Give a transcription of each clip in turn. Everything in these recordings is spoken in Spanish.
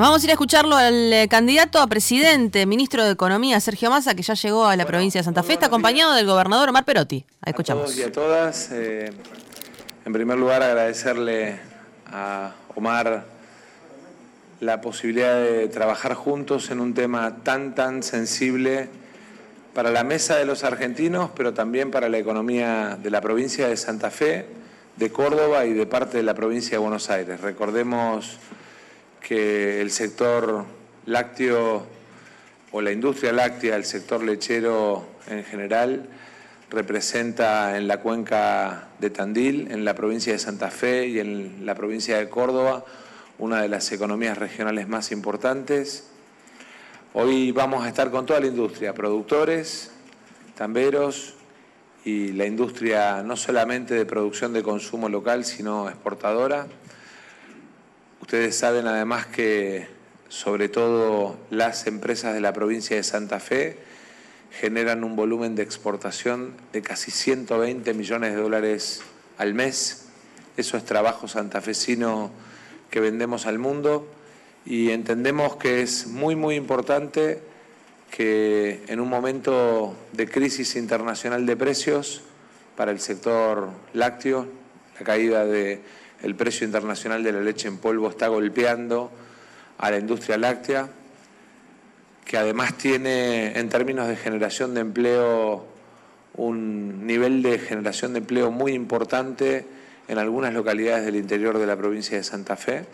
Nos vamos a ir a escucharlo al candidato a presidente, ministro de Economía, Sergio Massa, que ya llegó a la provincia de Santa Fe, está acompañado del gobernador Omar Perotti. Ahí escuchamos. A todos y a todas. En primer lugar, agradecerle a Omar la posibilidad de trabajar juntos en un tema tan sensible para la mesa de los argentinos, pero también para la economía de la provincia de Santa Fe, de Córdoba y de parte de la provincia de Buenos Aires. Recordemos que el sector lácteo o la industria láctea, el sector lechero en general, representa en la cuenca de Tandil, en la provincia de Santa Fe y en la provincia de Córdoba una de las economías regionales más importantes. Hoy vamos a estar con toda la industria, productores, tamberos y la industria no solamente de producción de consumo local, sino exportadora. Ustedes saben además que sobre todo las empresas de la provincia de Santa Fe generan un volumen de exportación de casi 120 millones de dólares al mes. Eso es trabajo santafesino que vendemos al mundo y entendemos que es muy importante que en un momento de crisis internacional de precios para el sector lácteo, la caída del precio internacional de la leche en polvo está golpeando a la industria láctea, que además tiene en términos de generación de empleo un nivel de generación de empleo muy importante en algunas localidades del interior de la provincia de Santa Fe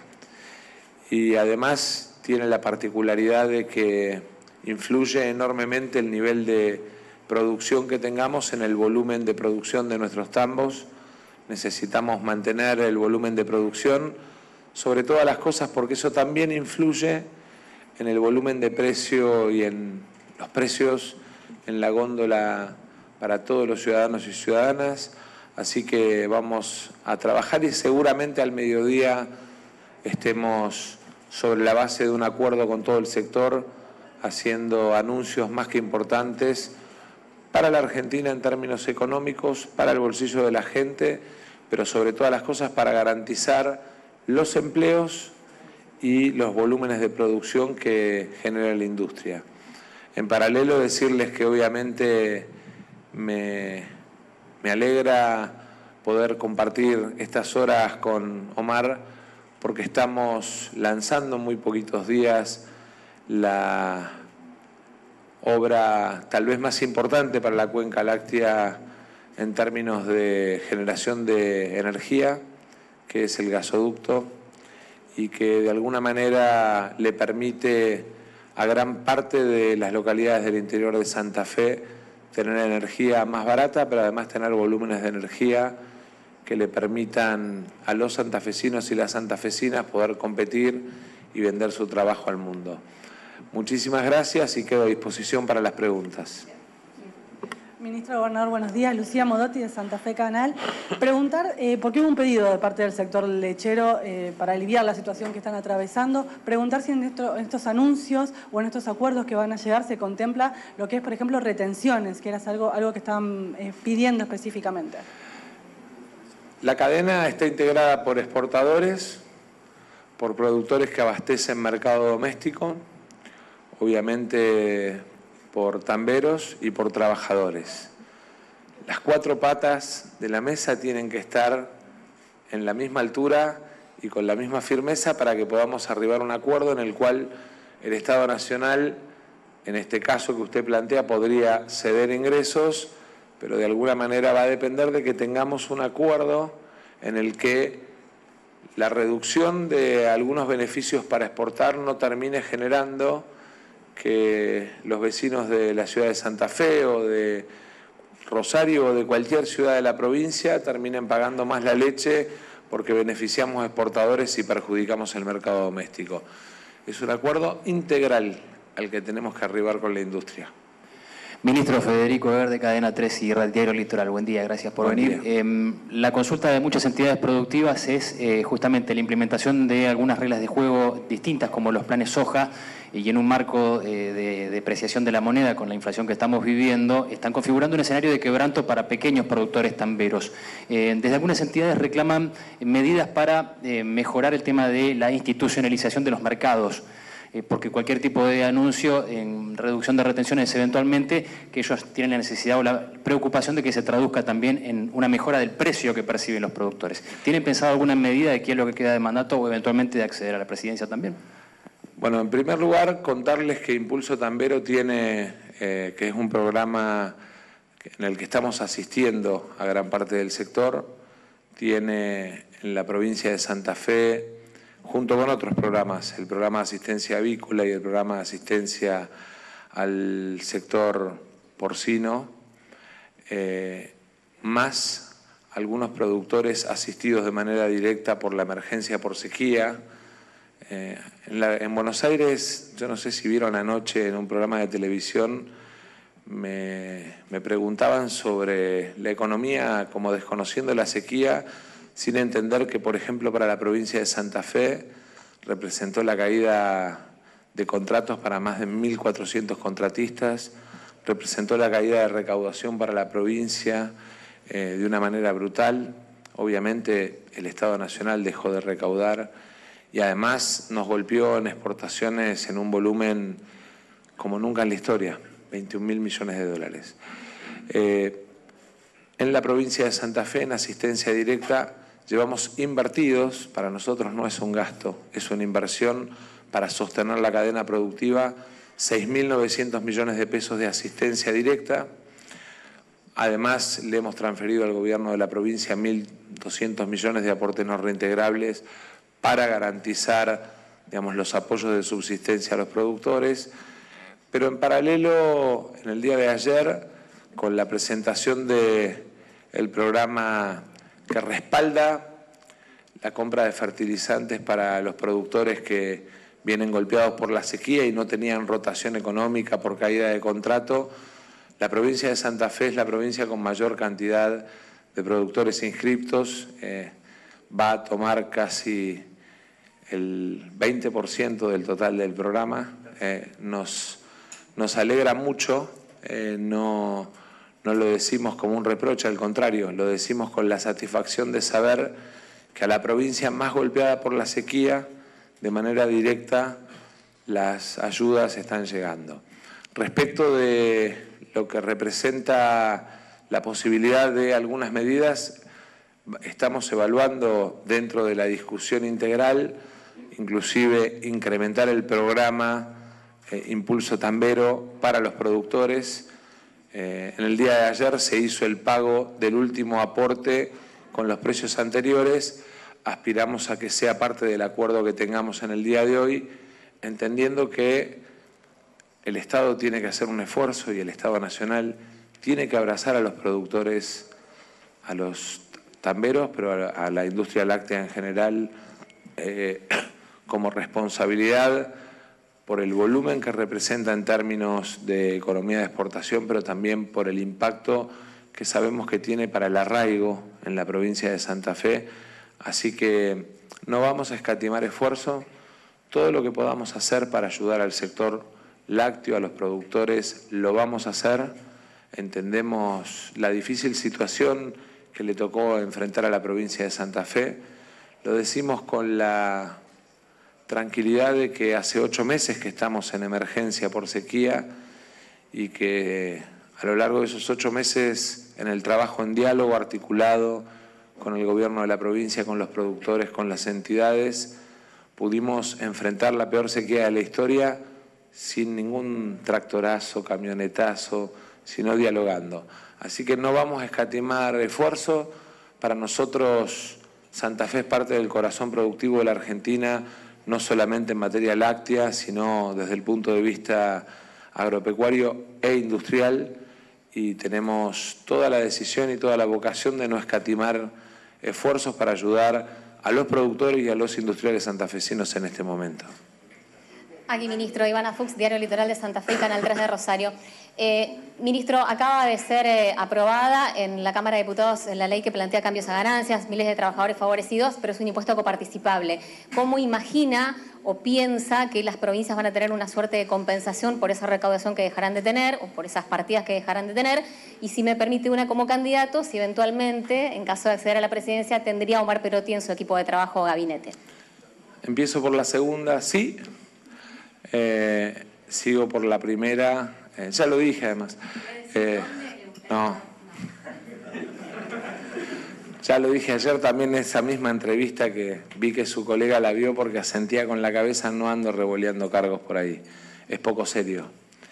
y además tiene la particularidad de que influye enormemente el nivel de producción que tengamos en el volumen de producción de nuestros tambos. Necesitamos mantener el volumen de producción sobre todas las cosas porque eso también influye en el volumen de precio y en los precios en la góndola para todos los ciudadanos y ciudadanas. Así que vamos a trabajar y seguramente al mediodía estemos sobre la base de un acuerdo con todo el sector, haciendo anuncios más que importantes para la Argentina en términos económicos, para el bolsillo de la gente, pero sobre todas las cosas para garantizar los empleos y los volúmenes de producción que genera la industria. En paralelo, decirles que obviamente me alegra poder compartir estas horas con Omar porque estamos lanzando en muy poquitos días la obra tal vez más importante para la cuenca láctea en términos de generación de energía, que es el gasoducto, y que de alguna manera le permite a gran parte de las localidades del interior de Santa Fe tener energía más barata, pero además tener volúmenes de energía que le permitan a los santafesinos y las santafesinas poder competir y vender su trabajo al mundo. Muchísimas gracias y quedo a disposición para las preguntas. Ministro Gobernador, buenos días. Lucía Modotti de Santa Fe Canal. Preguntar, porque hubo un pedido de parte del sector lechero para aliviar la situación que están atravesando, preguntar si en estos anuncios o en estos acuerdos que van a llegar se contempla lo que es, por ejemplo, retenciones, que era algo que estaban pidiendo específicamente. La cadena está integrada por exportadores, por productores que abastecen mercado doméstico, obviamente por tamberos y por trabajadores. Las cuatro patas de la mesa tienen que estar en la misma altura y con la misma firmeza para que podamos arribar a un acuerdo en el cual el Estado Nacional, en este caso que usted plantea, podría ceder ingresos, pero de alguna manera va a depender de que tengamos un acuerdo en el que la reducción de algunos beneficios para exportar no termine generando que los vecinos de la ciudad de Santa Fe o de Rosario o de cualquier ciudad de la provincia terminen pagando más la leche porque beneficiamos a exportadores y perjudicamos el mercado doméstico. Es un acuerdo integral al que tenemos que arribar con la industria. Ministro Federico Ver, de Cadena 3 y Diario Litoral. Buen día, gracias por venir. La consulta de muchas entidades productivas es justamente la implementación de algunas reglas de juego distintas, como los planes soja, y en un marco de depreciación de la moneda con la inflación que estamos viviendo, están configurando un escenario de quebranto para pequeños productores tamberos. Desde algunas entidades reclaman medidas para mejorar el tema de la institucionalización de los mercados, porque cualquier tipo de anuncio en reducción de retenciones eventualmente, que ellos tienen la necesidad o la preocupación de que se traduzca también en una mejora del precio que perciben los productores. ¿Tienen pensado alguna medida de qué es lo que queda de mandato o eventualmente de acceder a la presidencia también? Bueno, en primer lugar, contarles que Impulso Tambero tiene, que es un programa en el que estamos asistiendo a gran parte del sector, tiene en la provincia de Santa Fe, junto con otros programas, el programa de asistencia avícola y el programa de asistencia al sector porcino, más algunos productores asistidos de manera directa por la emergencia por sequía. En Buenos Aires, yo no sé si vieron anoche en un programa de televisión, me preguntaban sobre la economía como desconociendo la sequía, sin entender que, por ejemplo, para la provincia de Santa Fe representó la caída de contratos para más de 1.400 contratistas, representó la caída de recaudación para la provincia de una manera brutal. Obviamente el Estado Nacional dejó de recaudar y además nos golpeó en exportaciones en un volumen como nunca en la historia, 21.000 millones de dólares. En la provincia de Santa Fe, en asistencia directa, llevamos invertidos, para nosotros no es un gasto, es una inversión para sostener la cadena productiva, 6.900 millones de pesos de asistencia directa. Además, le hemos transferido al gobierno de la provincia 1.200 millones de aportes no reintegrables para garantizar, digamos, los apoyos de subsistencia a los productores. Pero en paralelo, en el día de ayer, con la presentación del programa que respalda la compra de fertilizantes para los productores que vienen golpeados por la sequía y no tenían rotación económica por caída de contrato, la provincia de Santa Fe es la provincia con mayor cantidad de productores inscriptos, va a tomar casi el 20% del total del programa, nos alegra mucho, no lo decimos como un reproche, al contrario, lo decimos con la satisfacción de saber que a la provincia más golpeada por la sequía, de manera directa, las ayudas están llegando. Respecto de lo que representa la posibilidad de algunas medidas, estamos evaluando dentro de la discusión integral, inclusive incrementar el programa Impulso Tambero para los productores. En el día de ayer se hizo el pago del último aporte con los precios anteriores. Aspiramos a que sea parte del acuerdo que tengamos en el día de hoy, entendiendo que el Estado tiene que hacer un esfuerzo y el Estado Nacional tiene que abrazar a los productores, a los tamberos, pero a la industria láctea en general, como responsabilidad por el volumen que representa en términos de economía de exportación, pero también por el impacto que sabemos que tiene para el arraigo en la provincia de Santa Fe. Así que no vamos a escatimar esfuerzo. Todo lo que podamos hacer para ayudar al sector lácteo, a los productores, lo vamos a hacer. Entendemos la difícil situación que le tocó enfrentar a la provincia de Santa Fe. Lo decimos con la tranquilidad de que hace 8 meses que estamos en emergencia por sequía y que a lo largo de esos 8 meses, en el trabajo en diálogo articulado con el gobierno de la provincia, con los productores, con las entidades, pudimos enfrentar la peor sequía de la historia sin ningún tractorazo, camionetazo, sino dialogando. Así que no vamos a escatimar esfuerzo. Para nosotros, Santa Fe es parte del corazón productivo de la Argentina, no solamente en materia láctea, sino desde el punto de vista agropecuario e industrial, y tenemos toda la decisión y toda la vocación de no escatimar esfuerzos para ayudar a los productores y a los industriales santafesinos en este momento. Aquí, ministro. Ivana Fuchs, Diario Litoral de Santa Fe y Canal 3 de Rosario. Ministro, acaba de ser aprobada en la Cámara de Diputados la ley que plantea cambios a ganancias, miles de trabajadores favorecidos, pero es un impuesto coparticipable. ¿Cómo imagina o piensa que las provincias van a tener una suerte de compensación por esa recaudación que dejarán de tener o por esas partidas que dejarán de tener? Y si me permite una como candidato, si eventualmente, en caso de acceder a la presidencia, tendría a Omar Perotti en su equipo de trabajo o gabinete. Empiezo por la segunda, sí. Sigo por la primera. Ya lo dije, además. No. Ya lo dije ayer también en esa misma entrevista que vi que su colega la vio porque asentía con la cabeza, no ando revoleando cargos por ahí. Es poco serio.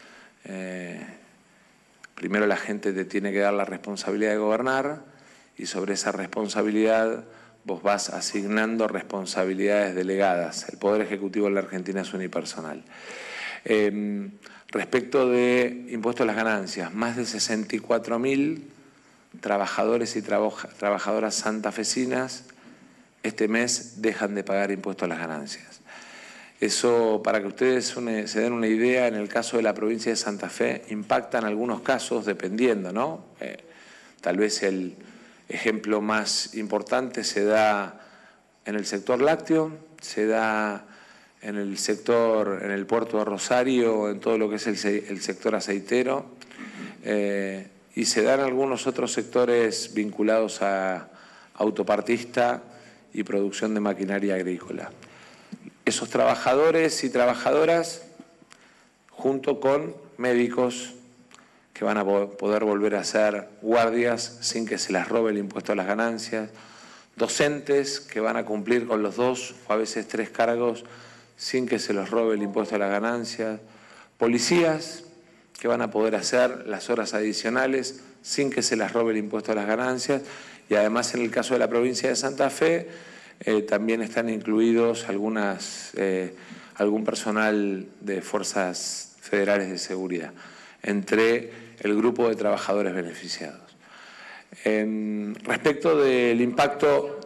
Primero la gente te tiene que dar la responsabilidad de gobernar y sobre esa responsabilidad vos vas asignando responsabilidades delegadas. El Poder Ejecutivo en la Argentina es unipersonal. Respecto de impuestos a las ganancias, más de 64.000 trabajadores y trabajadoras santafesinas este mes dejan de pagar impuestos a las ganancias. Eso, para que ustedes se den una idea, en el caso de la provincia de Santa Fe, impacta en algunos casos, dependiendo, ¿no? Tal vez el ejemplo más importante se da en el sector lácteo, se da en el sector, en el puerto de Rosario, en todo lo que es el sector aceitero, y se dan algunos otros sectores vinculados a autopartista y producción de maquinaria agrícola. Esos trabajadores y trabajadoras, junto con médicos que van a poder volver a ser guardias sin que se les robe el impuesto a las ganancias, docentes que van a cumplir con los 2 o a veces 3 cargos sin que se les robe el impuesto a las ganancias, policías que van a poder hacer las horas adicionales sin que se les robe el impuesto a las ganancias, y además en el caso de la provincia de Santa Fe también están incluidos algún personal de fuerzas federales de seguridad entre el grupo de trabajadores beneficiados. Respecto del impacto,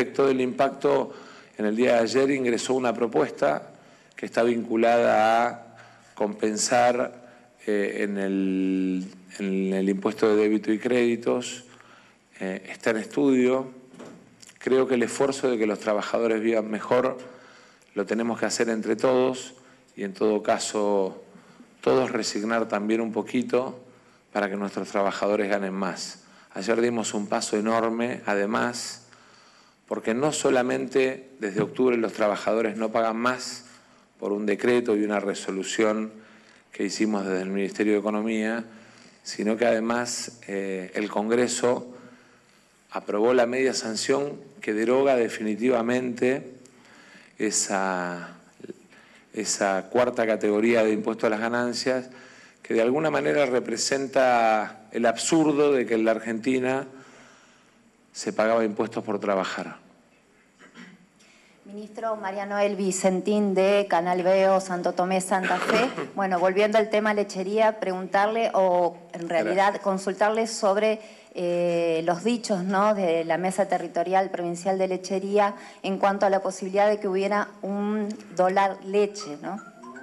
en el día de ayer ingresó una propuesta que está vinculada a compensar en el impuesto de débito y créditos. Está en estudio. Creo que el esfuerzo de que los trabajadores vivan mejor lo tenemos que hacer entre todos y en todo caso todos resignar también un poquito para que nuestros trabajadores ganen más. Ayer dimos un paso enorme, además, porque no solamente desde octubre los trabajadores no pagan más por un decreto y una resolución que hicimos desde el Ministerio de Economía, sino que además el Congreso aprobó la media sanción que deroga definitivamente esa cuarta categoría de impuesto a las ganancias, que de alguna manera representa el absurdo de que en la Argentina se pagaba impuestos por trabajar. Ministro, María Noel Vicentín de Canal Veo, Santo Tomé, Santa Fe. Bueno, volviendo al tema lechería, preguntarle o en realidad consultarle sobre los dichos, ¿no?, de la Mesa Territorial Provincial de Lechería en cuanto a la posibilidad de que hubiera un dólar leche, ¿no?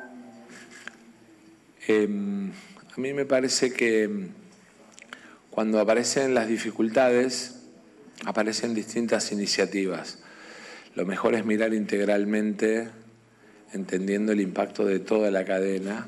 A mí me parece que cuando aparecen las dificultades, aparecen distintas iniciativas. Lo mejor es mirar integralmente, entendiendo el impacto de toda la cadena,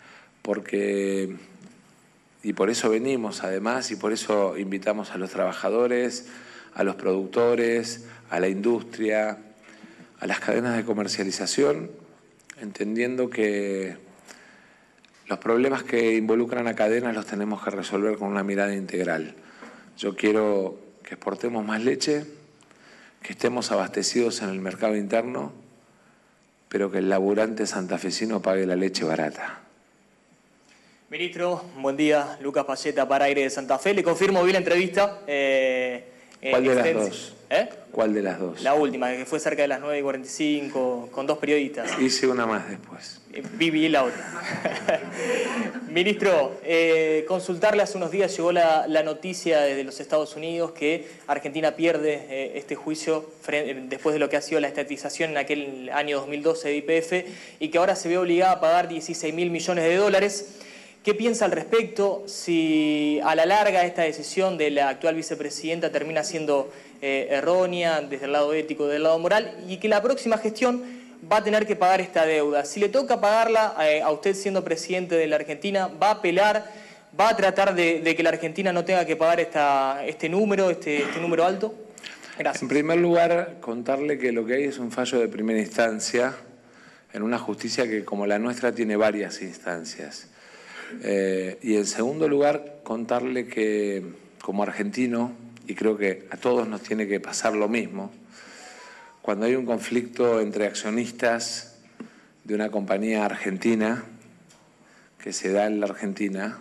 y por eso venimos además, y por eso invitamos a los trabajadores, a los productores, a la industria, a las cadenas de comercialización, entendiendo que los problemas que involucran a cadenas los tenemos que resolver con una mirada integral. Yo quiero que exportemos más leche, que estemos abastecidos en el mercado interno, pero que el laburante santafesino pague la leche barata. Ministro, buen día. Lucas Payeta para Aire de Santa Fe. Le confirmo, vi la entrevista. ¿Cuál de las dos? ¿Cuál de las dos? La última, que fue cerca de las 9:45, con 2 periodistas. Hice una más después. Vi la otra. Ministro, consultarle, hace unos días llegó la noticia desde los Estados Unidos que Argentina pierde este juicio después de lo que ha sido la estatización en aquel año 2012 de YPF y que ahora se ve obligada a pagar $16.000 millones. ¿Qué piensa al respecto? Si a la larga esta decisión de la actual vicepresidenta termina siendo errónea desde el lado ético, del lado moral, y que la próxima gestión va a tener que pagar esta deuda. Si le toca pagarla a usted siendo presidente de la Argentina, ¿va a apelar, va a tratar de que la Argentina no tenga que pagar este número alto? Gracias. En primer lugar, contarle que lo que hay es un fallo de primera instancia en una justicia que, como la nuestra, tiene varias instancias. Y en segundo lugar, contarle que como argentino, y creo que a todos nos tiene que pasar lo mismo, cuando hay un conflicto entre accionistas de una compañía argentina que se da en la Argentina,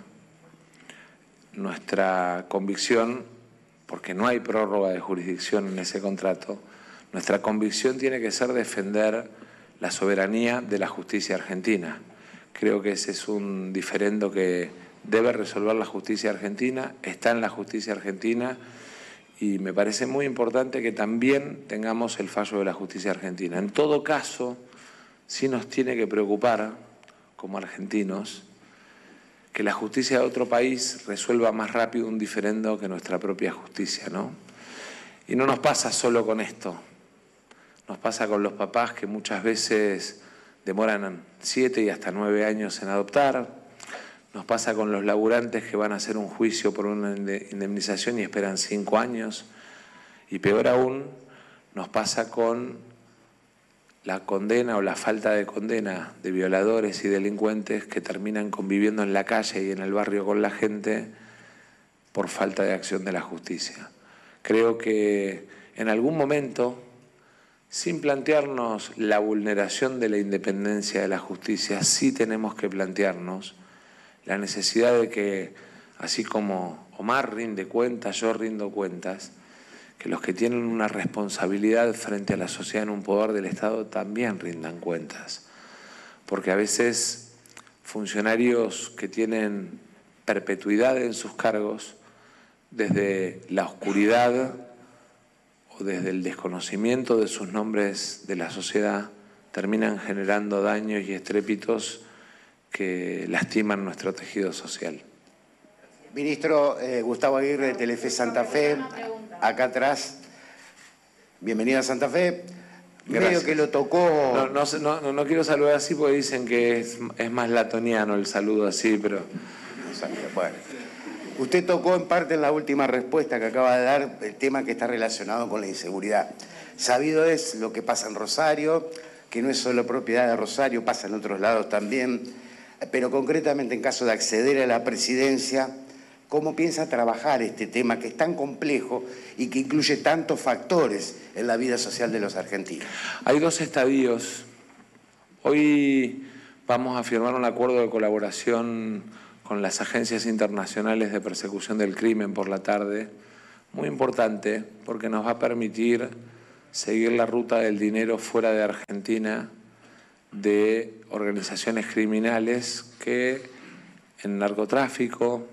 nuestra convicción, porque no hay prórroga de jurisdicción en ese contrato, nuestra convicción tiene que ser defender la soberanía de la justicia argentina. Creo que ese es un diferendo que debe resolver la justicia argentina, está en la justicia argentina, y me parece muy importante que también tengamos el fallo de la justicia argentina. En todo caso, sí nos tiene que preocupar, como argentinos, que la justicia de otro país resuelva más rápido un diferendo que nuestra propia justicia, ¿no? Y no nos pasa solo con esto, nos pasa con los papás que muchas veces demoran 7 y hasta 9 años en adoptar. Nos pasa con los laburantes que van a hacer un juicio por una indemnización y esperan 5 años. Y peor aún, nos pasa con la condena o la falta de condena de violadores y delincuentes que terminan conviviendo en la calle y en el barrio con la gente por falta de acción de la justicia. Creo que en algún momento, sin plantearnos la vulneración de la independencia de la justicia, sí tenemos que plantearnos la necesidad de que, así como Omar rinde cuentas, yo rindo cuentas, que los que tienen una responsabilidad frente a la sociedad en un poder del Estado también rindan cuentas. Porque a veces funcionarios que tienen perpetuidad en sus cargos, desde la oscuridad o desde el desconocimiento de sus nombres de la sociedad, terminan generando daños y estrépitos que lastiman nuestro tejido social. Ministro Gustavo Aguirre de Telefe Santa Fe, acá atrás. Bienvenido a Santa Fe. Gracias. Medio que lo tocó... No quiero saludar así porque dicen que es más latoniano el saludo así, pero... Bueno, usted tocó en parte en la última respuesta que acaba de dar el tema que está relacionado con la inseguridad. Sabido es lo que pasa en Rosario, que no es solo propiedad de Rosario, pasa en otros lados también. Pero concretamente en caso de acceder a la presidencia, ¿cómo piensa trabajar este tema que es tan complejo y que incluye tantos factores en la vida social de los argentinos? Hay 2 estadios. Hoy vamos a firmar un acuerdo de colaboración con las agencias internacionales de persecución del crimen por la tarde, muy importante porque nos va a permitir seguir la ruta del dinero fuera de Argentina de organizaciones criminales que en narcotráfico,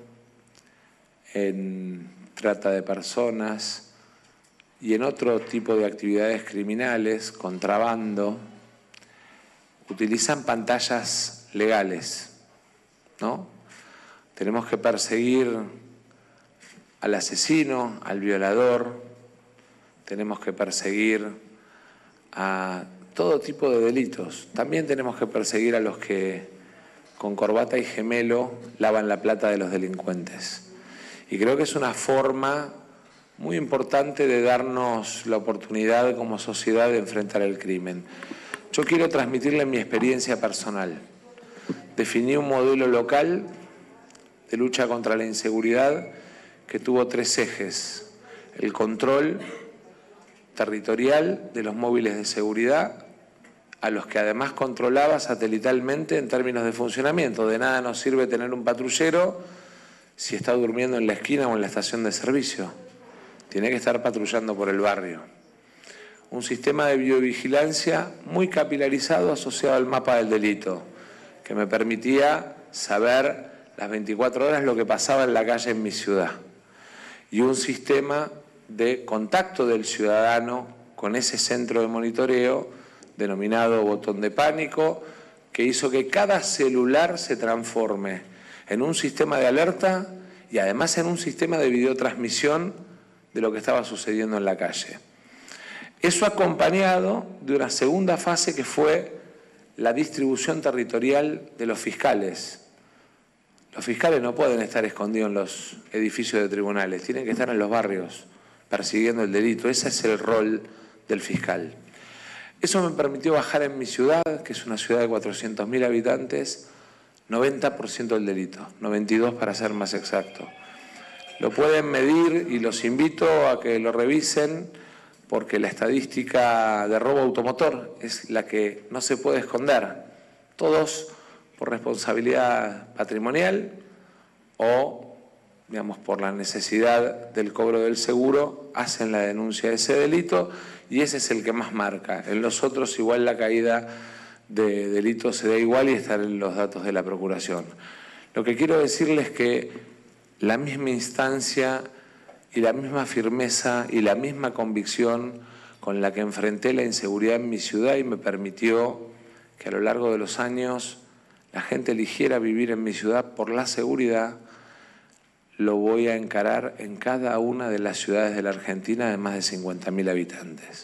en trata de personas y en otro tipo de actividades criminales, contrabando, utilizan pantallas legales, ¿no? Tenemos que perseguir al asesino, al violador, tenemos que perseguir a todo tipo de delitos. También tenemos que perseguir a los que con corbata y gemelo lavan la plata de los delincuentes. Y creo que es una forma muy importante de darnos la oportunidad como sociedad de enfrentar el crimen. Yo quiero transmitirle mi experiencia personal. Definí un modelo local de lucha contra la inseguridad que tuvo 3 ejes: el control territorial de los móviles de seguridad, a los que además controlaba satelitalmente en términos de funcionamiento. De nada nos sirve tener un patrullero si está durmiendo en la esquina o en la estación de servicio. Tiene que estar patrullando por el barrio. Un sistema de biovigilancia muy capilarizado asociado al mapa del delito, que me permitía saber las 24 horas lo que pasaba en la calle en mi ciudad. Y un sistema de contacto del ciudadano con ese centro de monitoreo denominado botón de pánico, que hizo que cada celular se transforme en un sistema de alerta y además en un sistema de videotransmisión de lo que estaba sucediendo en la calle. Eso acompañado de una segunda fase que fue la distribución territorial de los fiscales. Los fiscales no pueden estar escondidos en los edificios de tribunales, tienen que estar en los barrios persiguiendo el delito. Ese es el rol del fiscal. Eso me permitió bajar en mi ciudad, que es una ciudad de 400.000 habitantes, 90% del delito, 92% para ser más exacto. Lo pueden medir y los invito a que lo revisen porque la estadística de robo automotor es la que no se puede esconder. Todos por responsabilidad patrimonial o, digamos, por la necesidad del cobro del seguro, hacen la denuncia de ese delito y ese es el que más marca. En los otros igual la caída de delitos se da igual y están en los datos de la Procuración. Lo que quiero decirles es que la misma instancia y la misma firmeza y la misma convicción con la que enfrenté la inseguridad en mi ciudad y me permitió que a lo largo de los años la gente eligiera vivir en mi ciudad por la seguridad, lo voy a encarar en cada una de las ciudades de la Argentina de más de 50.000 habitantes.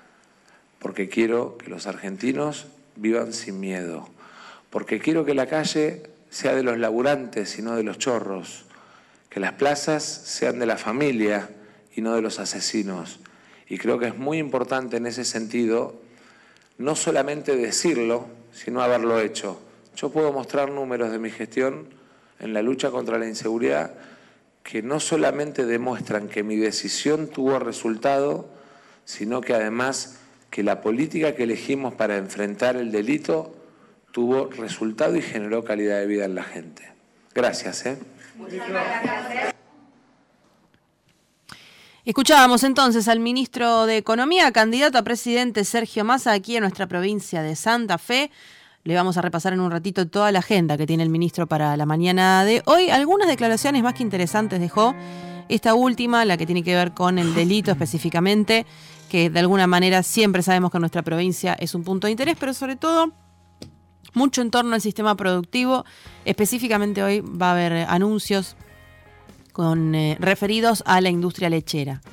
Porque quiero que los argentinos vivan sin miedo. Porque quiero que la calle sea de los laburantes y no de los chorros. Que las plazas sean de la familia y no de los asesinos. Y creo que es muy importante en ese sentido no solamente decirlo, sino haberlo hecho. Yo puedo mostrar números de mi gestión en la lucha contra la inseguridad que no solamente demuestran que mi decisión tuvo resultado, sino que además que la política que elegimos para enfrentar el delito tuvo resultado y generó calidad de vida en la gente. Gracias. Muchas gracias. Escuchábamos entonces al ministro de Economía, candidato a presidente Sergio Massa, aquí en nuestra provincia de Santa Fe. Le vamos a repasar en un ratito toda la agenda que tiene el ministro para la mañana de hoy. Algunas declaraciones más que interesantes dejó. Esta última, la que tiene que ver con el delito específicamente, que de alguna manera siempre sabemos que en nuestra provincia es un punto de interés, pero sobre todo mucho en torno al sistema productivo. Específicamente hoy va a haber anuncios referidos a la industria lechera.